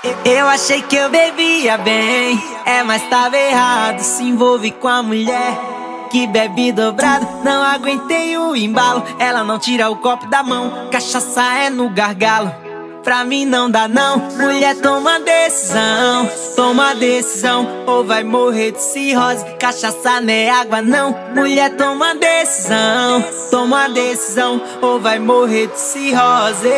Eu achei que eu bebia bem, mas tava errado. Se envolve com a mulher que bebe dobrado. Não aguentei o embalo, ela não tira o copo da mão. Cachaça é no gargalo, pra mim não dá não. Mulher, toma decisão, ou vai morrer de cirrose. Cachaça não é água não. Mulher, toma decisão, ou vai morrer de cirrose.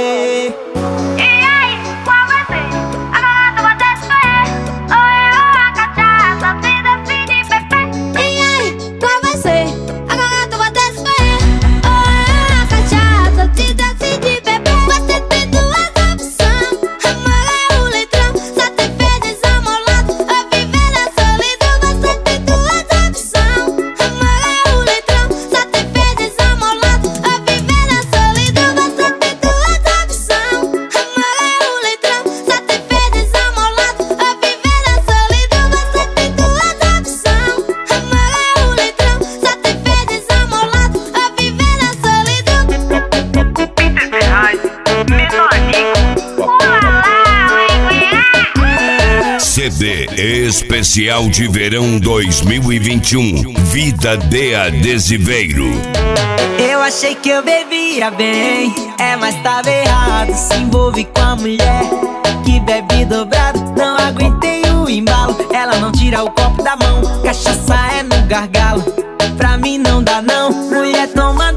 CD Especial de Verão 2021, Vida de Adesiveiro. Eu achei que eu bebia bem, mas tava errado. Se envolve com a mulher que bebe dobrado. Não aguentei o embalo, ela não tira o copo da mão. Cachaça é no gargalo, pra mim não dá não. Mulher, toma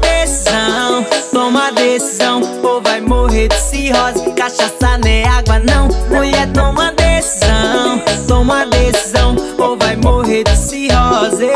decisão, ou vai morrer de cirrose. Cachaça não é água não. Mulher, toma decisão, ou vai morrer de cirrose.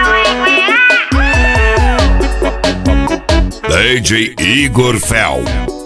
DJ Igor Fel.